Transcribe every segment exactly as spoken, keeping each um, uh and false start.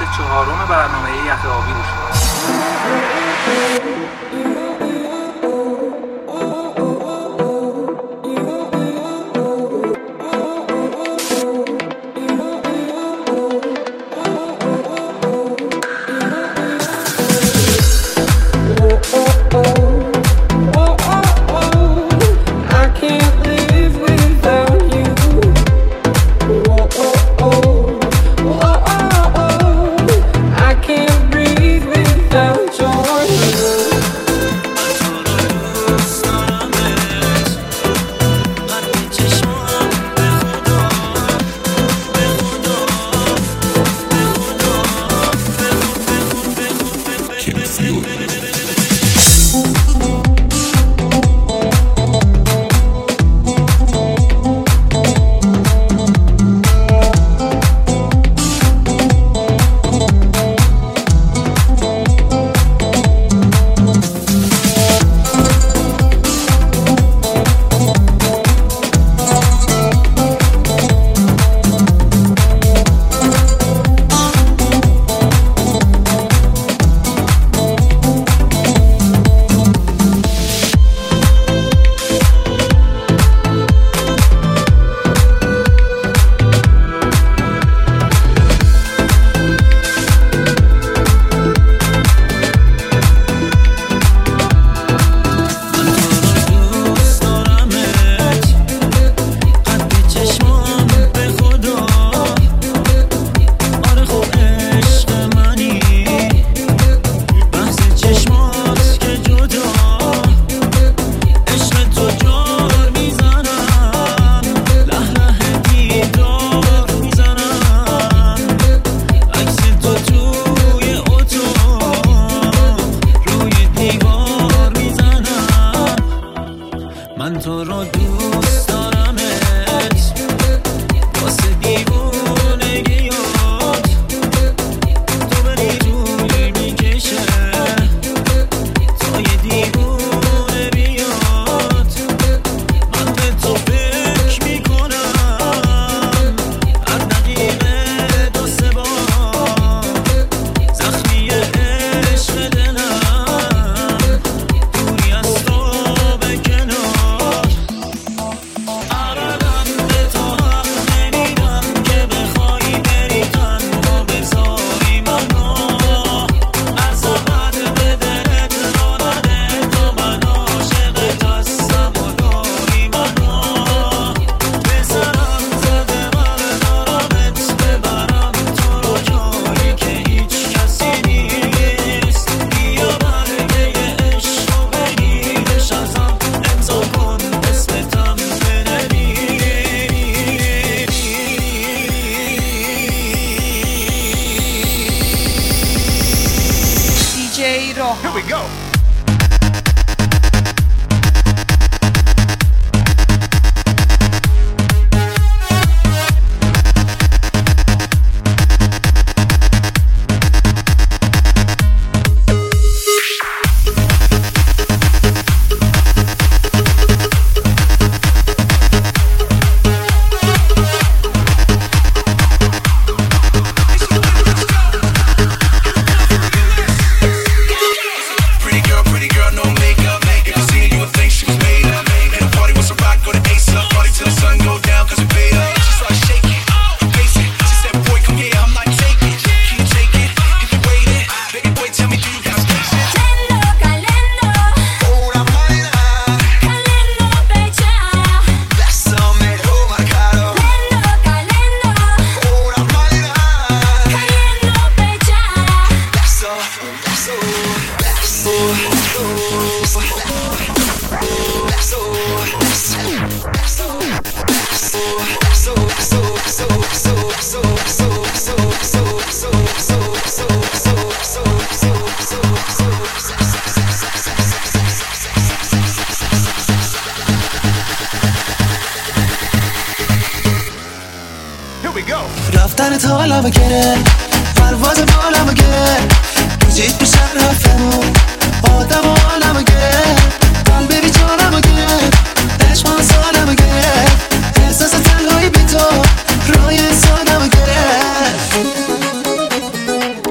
چهارم برنامه یخ آبی رو شد. Here we go. رفتن تا حالا بگره پرواز بالا بگره پیچید به شهر رفتمون آدم و حالا بگره قلبی بی جانا بگره عشقان سالا بگره احساس تنهایی بی تو رای سالا بگره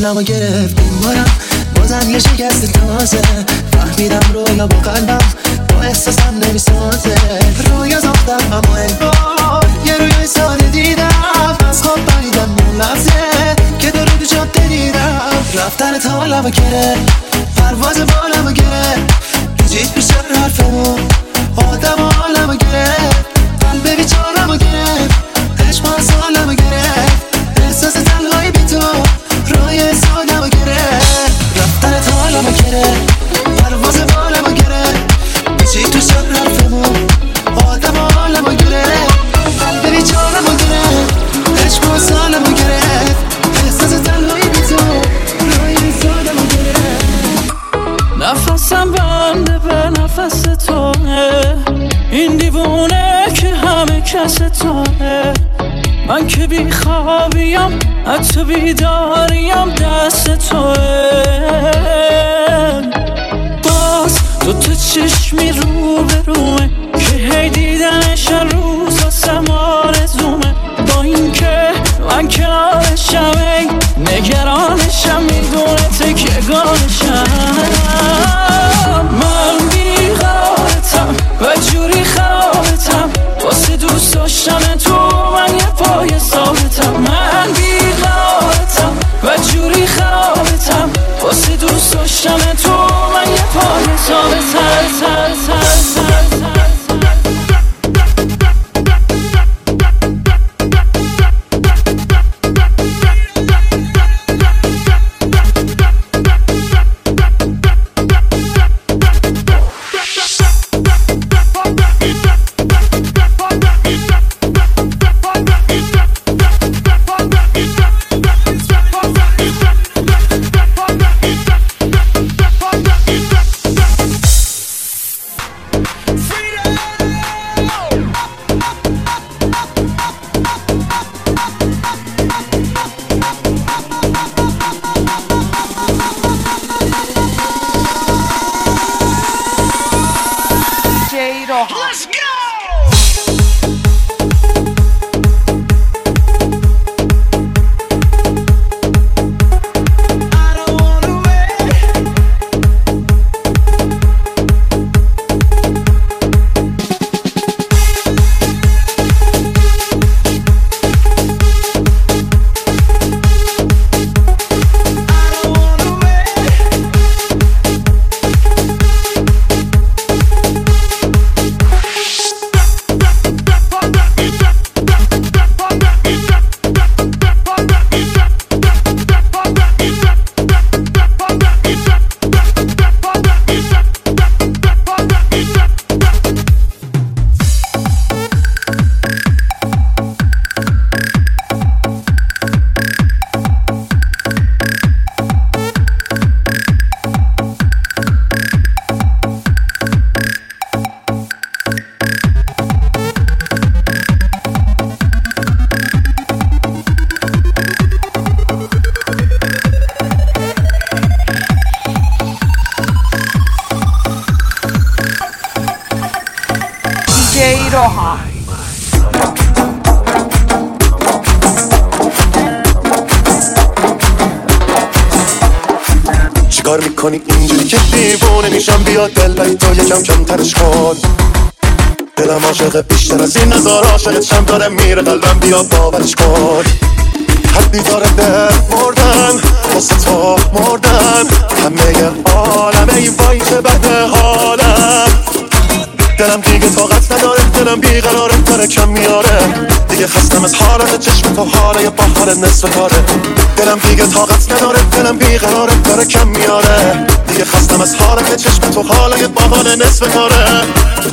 حالمو گرفت این بارم، بازم یه شکست تازه. فهمیدم رویا با قلبم با احساسم نمیسازه. رویا ساختم اما انگار یه رویای ساده دیدم. از خواب پریدم اون لحظه که داره تو جاده دیدم. رفتن تا حالمو گرفت، پرواز بالمو گرفت. پیچید پیش حرفمون آدم حالمو گرفت. قلب بیچارمو گرفت، عشق از حالمو گرفت. احساس تنهایی بی تو رای سادمو گرفت. رفتن تا حالمو گرفت، پرواز بالمو گرفت. پیچید تو شب حرفمون آدم حالمو گرفت. قلب بیچارمو گرفت، عشق از حالمو گرفت. احساس تنهایی بی تو رای سادمو گرفت. نفسم بنده به نفس توه، این دیوونه که همه کس توه. من که بی خوابیم حتی بیداریم دست توه. باز دو تا چشمی رو به رومه که هی دیدنش روز واسم آرزومه. با این که من کنارشم ای نگرانشم، میدونه تکیگانشم. من بیقرارتم و جوری خرابتم، واسه دوست داشتن تو من یه پای ثابتم. من بیقرارتم و جوری خرابتم، واسه دوست داشتن تو من یه پای ثابتم. چیکار میکنی اینجوری که دیوونه میشم؟ بیا دل بری تو یکم کم ترش کن. دلم عاشق بیشتر از این نزار، عاشقت شم داره میره قلبم، بیا باورش کن. حدی داره دل مردن واسه تو مردن، همه عالم ای وای چه بده حالم. دلم دیگه طاقت نداره، دلم بیقراره داره کم میاره. دیگه خستم از حالت چشم تو، حاله بهار نصف کاره. دلم دیگه طاقت نداره، دلم بیقراره داره کم میاره. دیگه خستم از حالت چشم تو، حاله بهار نصف کاره.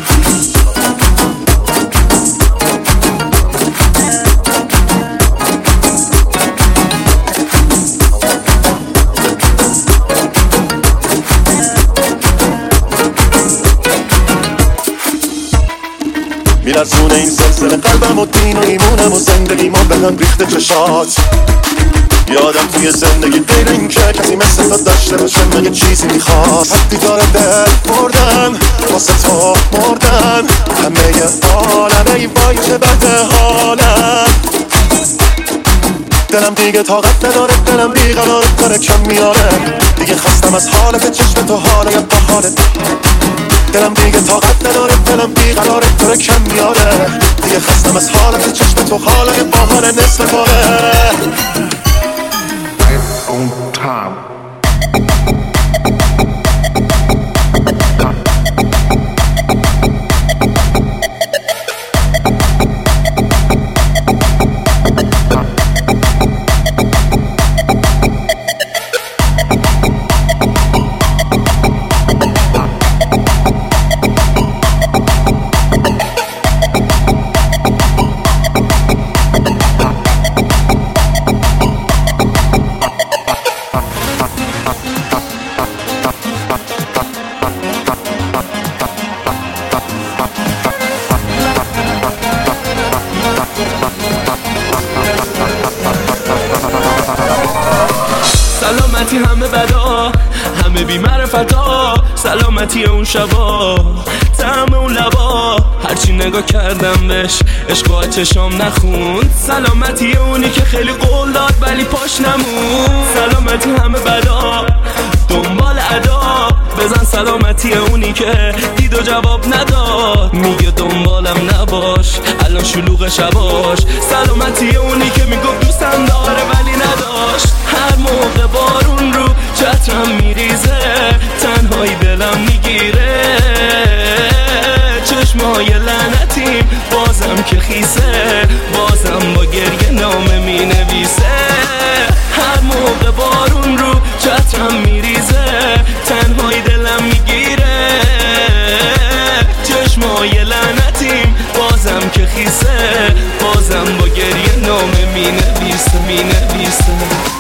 میلرزونه این زلزله قلبم و دین و ایمونم و زندگی ما به هم ریخته چشات. یادم توی زندگی غیر این که کسی مثل تو داشته باشه مگه چیزی میخواد. حدی داره دل مردن واسه تو مردن، همه عالم ای وای چه بده حالم. دلم دیگه طاقت نداره، دلم بیقراره داره کم میاره. دیگه خستم از حالت چشم تو، حاله با حالت. دلم دیگه طاقت نداره، دلم بیقراره داره کم میاره. دیگه خستم از حالت چشم تو، حاله با حال نصف پاره. on time. سلامتی همه بدا، همه بی معرفتا، سلامتی اون شبا، طعم اون لبا، هرچی نگاه کردم بهش عشق چشام نخوند. سلامتی اونی که خیلی قول داد ولی پاش نمون. سلامتی همه بدا، دنبال ادا، بزن سلامتی اونی که دید و جواب نداد. میگه دنبالم نباش الان شلوغ شباش. سلامتی اونی که میگفت دوستم داره ولی نداشت. هر موقع بارون رو چترم میریزه، تنهایی دلم میگیره. چشمای لعنتیم بازم که خیسه، بازم با گریه نامه مینویسه. هر موقع بارون رو چترم میریزه، تنهایی دلم میگیره. چشمای لعنتیم بازم که خیسه، بازم با گریه نامه مینویسه مینویسه.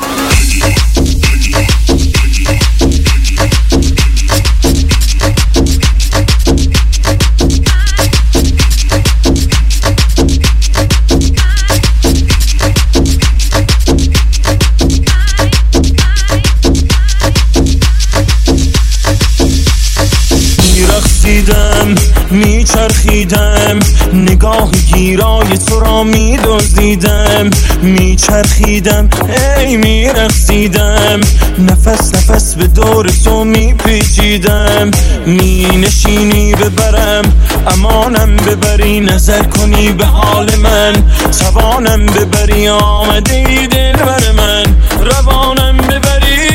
میرقصیدم میچرخیدم، نگاه گیرای تو را میدزدیدم. میچرخیدم ای میرقصیدم، نفس نفس به دور تو میپیچیدم. مینشینی ببرم امانم ببری، نظر کنی به حال من توانم ببری. آمده ای دل بر من روانم ببری.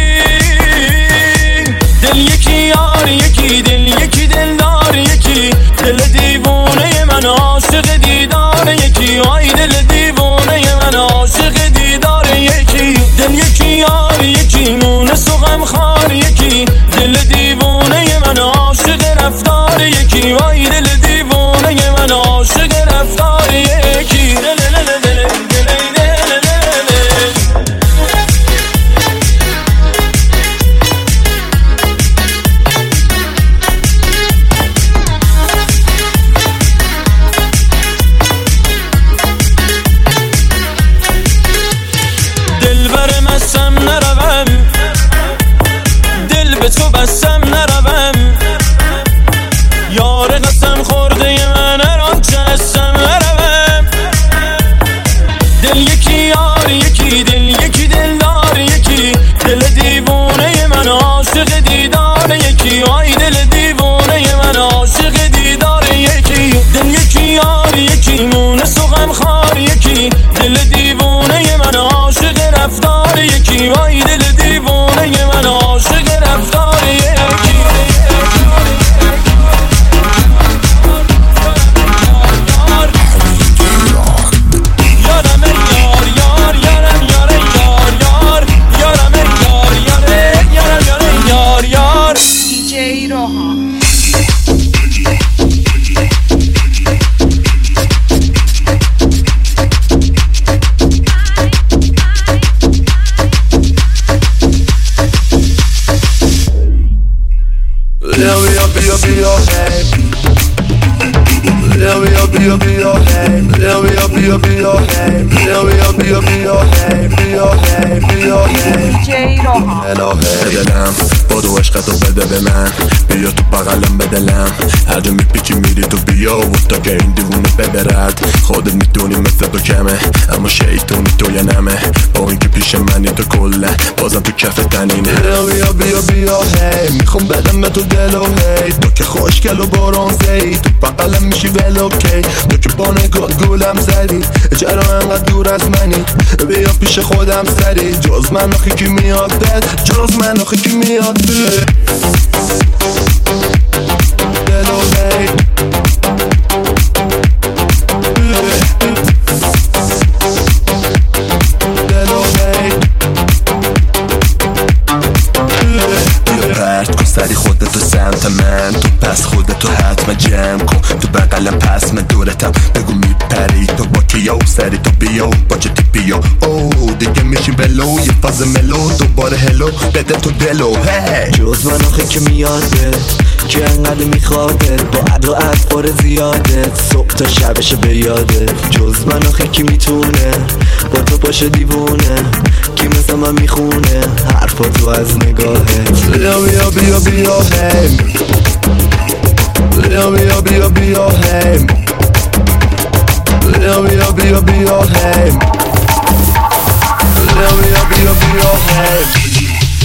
دل یکی یار یکی، دل یکی دلدار یکی، دل دیوانه من عاشق دیدار یکی. آی دل دیوانه من عاشق دیدار یکی. دل یکی یار یکی، مونس و غمخوار یکی، دل دیوانه من عاشق رفتار یکی. آی دل دیوانه من عاشق رفتار یکی. دل دل دل دل تو بستم نروم، یار قسم خورده من هران چه هستم نروم. دل یکی یار یکی، دل یکی دلدار یکی، دل دیوانه من عاشق دیدار یکی. آی دل دیوانه من عاشق دیدار یکی. دل یکی یار یکی، مونس و غمخوار یکی، دل دیوانه من عاشق رفتار یکی. آی دل دیوانه من عاشق رفتار یکی. یارم یار یار یارم یار یار یار یارم یار یار یارم یار یار. دی جی روحان. بیا بیا بیا بیا بیا بیا بیا بیا هی بیا بیا بیا بیا هی بیا بیا بیا بیا هی بیا هی بیا هی دیجی روحان الهه دلم بادو عشقتو بده به من بیا تو بغلم به دلم هر جا میپیچی میری تو بیا و تا که این دیوونه ببرد خودت میدونی مثل تو کمه اما شیطونی تو یه نمه با اینکه پیش منی تو کله بازم تو کف تنینه بیا بیا بیا بیا هی میخوام بدم به تو دل و هی تو که خوشگل و برونزه‌ای تو بغلم میشی ول اوکی تو که با نگاه گولم زدی چرا انقدر دور از منی بیا پیش خودم سری جز من آخی کی میاد بد جز من آخی کی میاد بد دل و هی دل و هی بیا پرت کن سری خودتو سمت من تو پس خودتو حتما جمع کن تو بغلم پس من دورتم بگو میپری تو با کیا و سری تو بیا با چه تیپیا اوه دیگه میشی ولو یه فاز ملو دوباره هلو بده تو دلو هی جز من آخه که میاده که انقدر میخواده با عد و عد پر زیاده صبح تا شبشه به یاده جز من آخه که میتونه با تو باشه دیوونه کی مثل من میخونه حرفا تو از نگاهه بیا بیا بیا بیا هی بیا بیا بیا بیا هی بیا بیا بیا بیا هی بیا بیا بیا بیا هی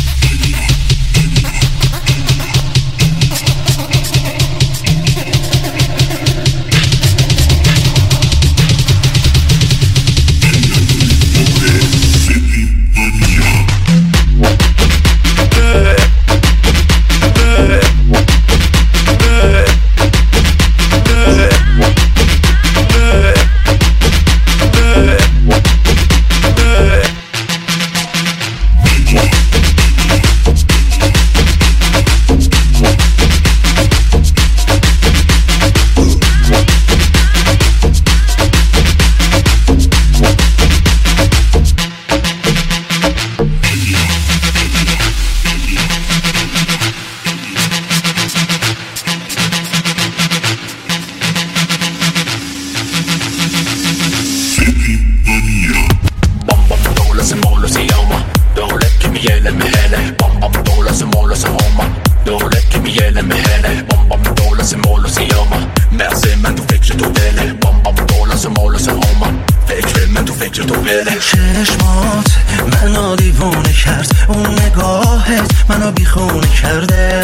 چشمات منو دیوونه کرد اون نگاهت منو بیخونه کرده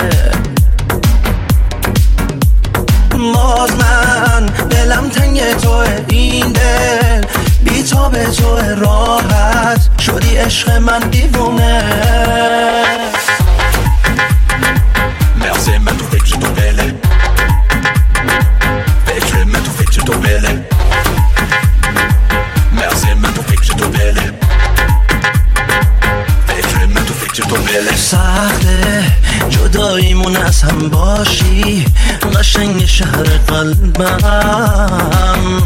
باز من دلم تنگ توه این دل بی تو به توه راحت شدی عشق من دیوونه مرسی من تو فکر تو بله فکر من تو فکر تو بله مرسی من تو فکر تو بله فکر من تو فکر تو بله سخته جداییمون از هم باشی قشنگ شهر قلبم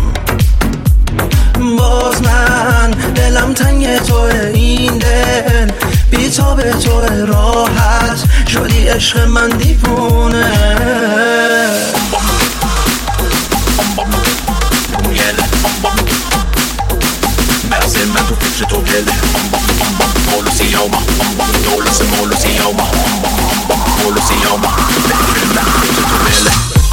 باز من دلم تنگ توه این دل بی تو به تو راحت شدی عشق من دیوونه مرسی من تو فکر تو بله مولو سیاما دولا سه مولو سیاما مولو سیاما فکر من تو فکر تو بله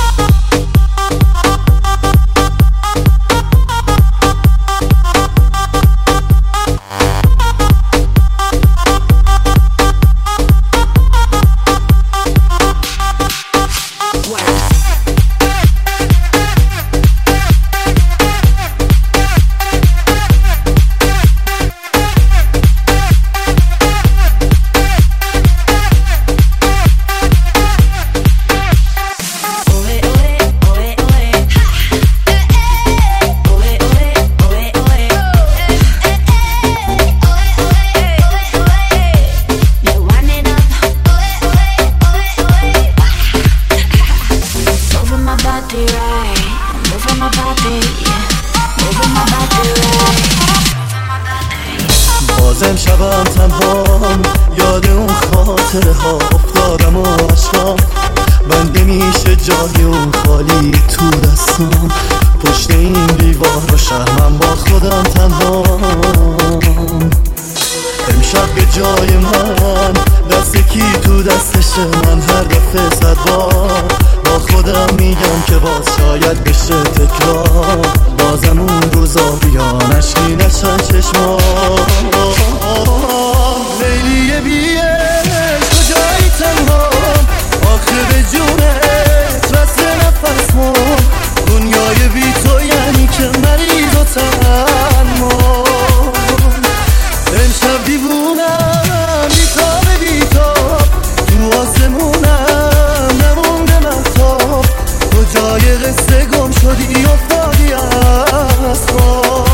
بازم شبم تنهام یاد اون خاطره ها افتادم و عشقام بنده میشه جای اون خالی تو دستم، پشت این دیوار و شهرم با خودم تنها. امشب به جای من دست کی تو دستش من، هر دفعه صد بار با خودم میگم که باز شاید بشه تکرار، بازم اون روزا بیان اشکی نشن چشمان. لیلی بیش کجایی تنها، آخه به جونت رست نفس ما، دنیای بی تو یعنی که مریض و تنها. امشب دیوونم بیتاب بیتاب، تو آسمونم نمونده مهتاب، کجای قصه گم شدی افتادی از خواب.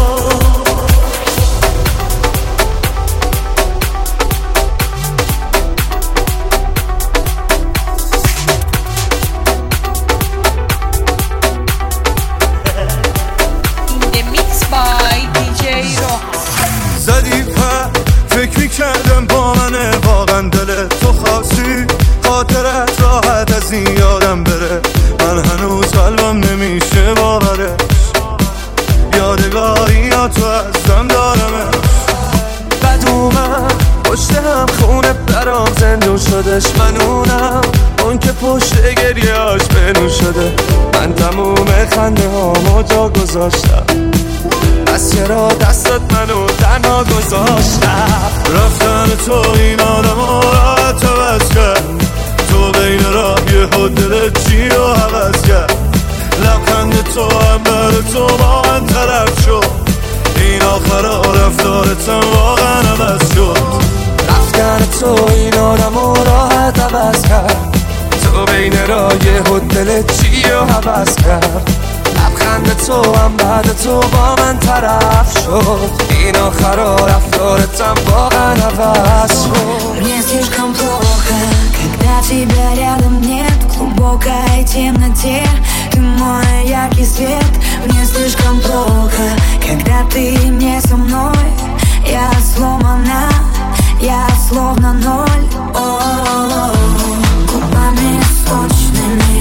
زدی پر فکر میکردم با منه، واقعا دل تو خاصی خاطرت راحت از این یادم بره، من هنوز قلبم نمیشه باورش، یادگاری یا تو ازم دارمش. بد اومد پشت هم خونه برام زندون شدش، من اونم اون که پشت گریهاش بنون شده، من تموم خنده هامو جا گذاشتم، بس چرا دستت منو تنها گذاشتم. رفتن تو این آدم راحت عوض کرد، تو بین راه یه دلت چی رو عوض کرد، لبخند تو هم بر تو با من طرف شد، این آخرا رفتارتم واقعا عوض شد. رفتن تو این آدم راحت عوض کرد، تو بین راه یه دلت چی رو عوض کرد، لبخند تو هم بعد تو با من طرف شد، این آخرا رفتارتم واقعا عوض شد. Мне слишком плохо, когда тебя рядом нет, в глубокой темноте ты мой яркий свет. Мне слишком плохо, когда ты не со мной, я сломана, я словно ноль. О-о-о, губами сочными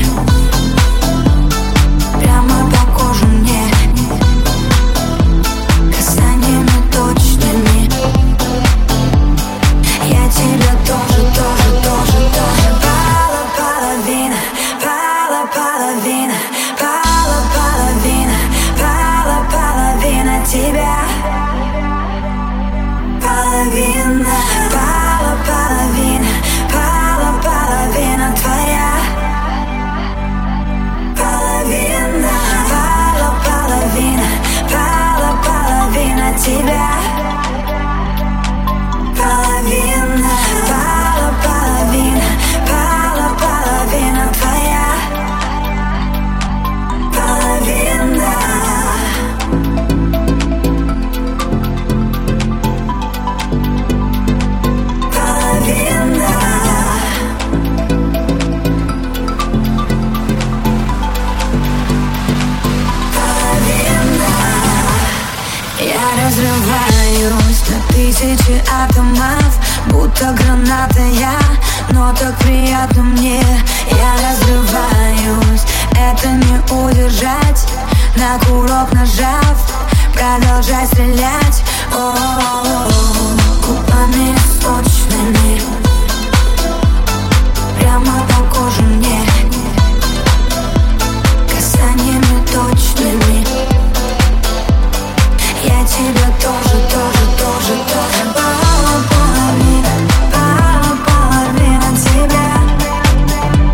прямо по коже мне, касаниями точными. Я тебя тоже, тоже, тоже, тоже. Пала половина, пала половина, пала половина, пала половина тебя. Половина, пала половина, пала половина твоя. Половина, пала половина, пала половина тебя. Половина, пала половина, пала половина твоя. Половина. Половина. Я разрываюсь на тысячи атомов, будто граната я, но так приятно мне. Я разрываюсь, это не удержать, на курок нажав, продолжай стрелять. О-о-о, губами сочными прямо по коже мне, касаниями точными. Я тебя тоже, тоже, тоже, тоже. Пала половина, пала половина тебя.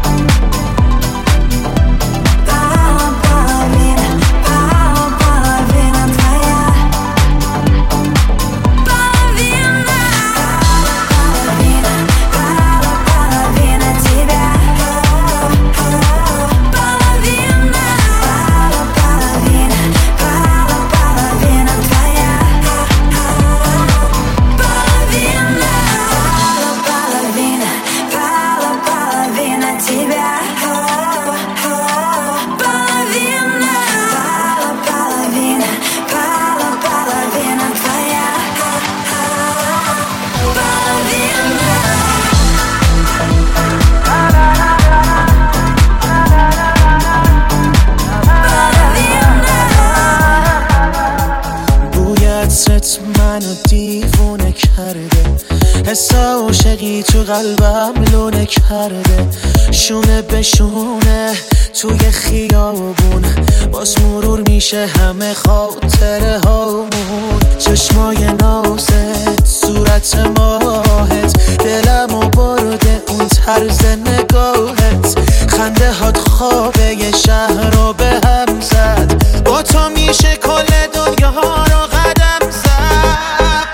منو دیوونه کرده، حس عاشقی تو قلبم لونه کرده، شونه به شونه توی خیابون باز مرور میشه همه خاطره هامون. چشمای نازت، صورت ماهت، دلمو برده اون طرز نگاهت، خنده هات خوابه یه شهر رو به هم زد، با تو میشه کل دنیا رو قدم زد.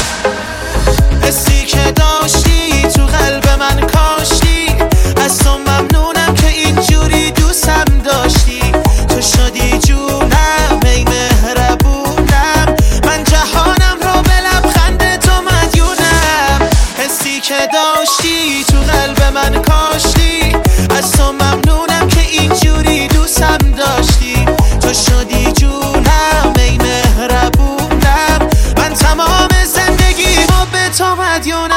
حسی که داشتی تو قلب من کاشتی، از تو ممنونم که اینجوری دوستم داشتی، تو شدی جونم ای مهربونم، من جهانم رو به لبخند تو مدیونم. حسی که داشتی تو قلب من کاشتی، از تو ممنونم که اینجوری دوستم داشتی، تو شدی جونم ای مهربونم، من تمام زندگی رو به تو مدیونم.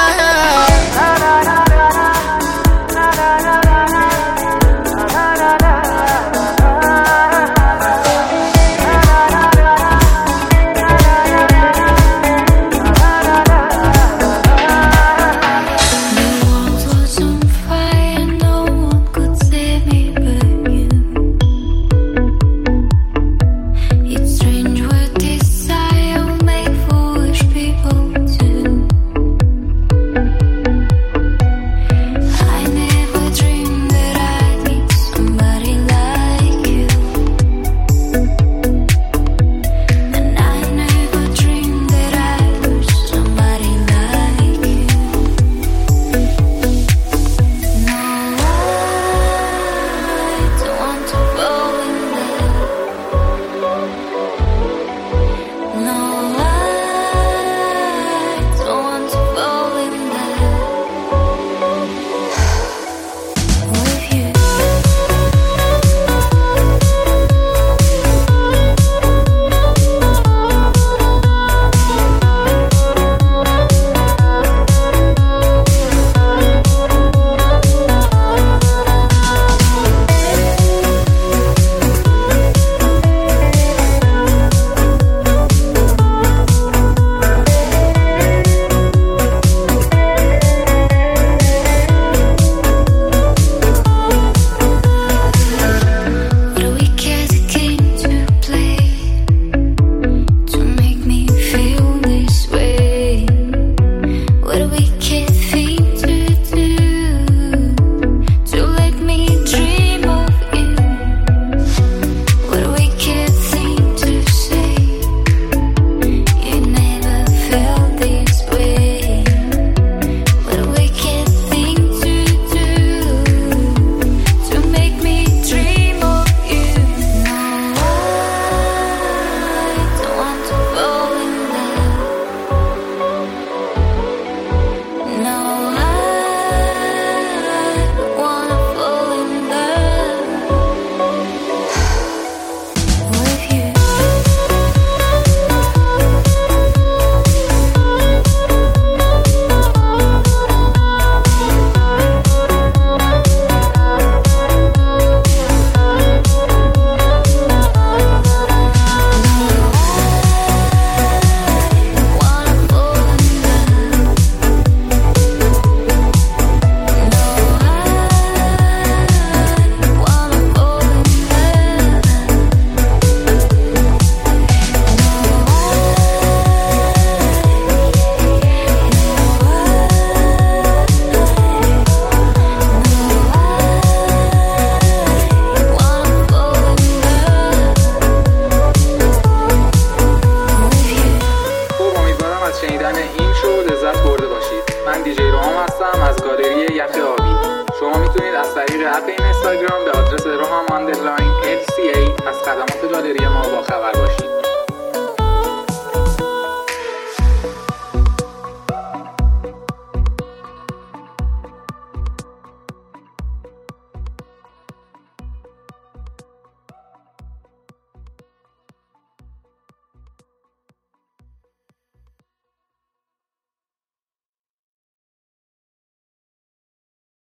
هستم از گالری یخ آبی. شما میتونید از طریق اپ این اینستاگرام به آدرس روحام آندرلاین ال سی ای از خدمات گالری ما با خبر باشید.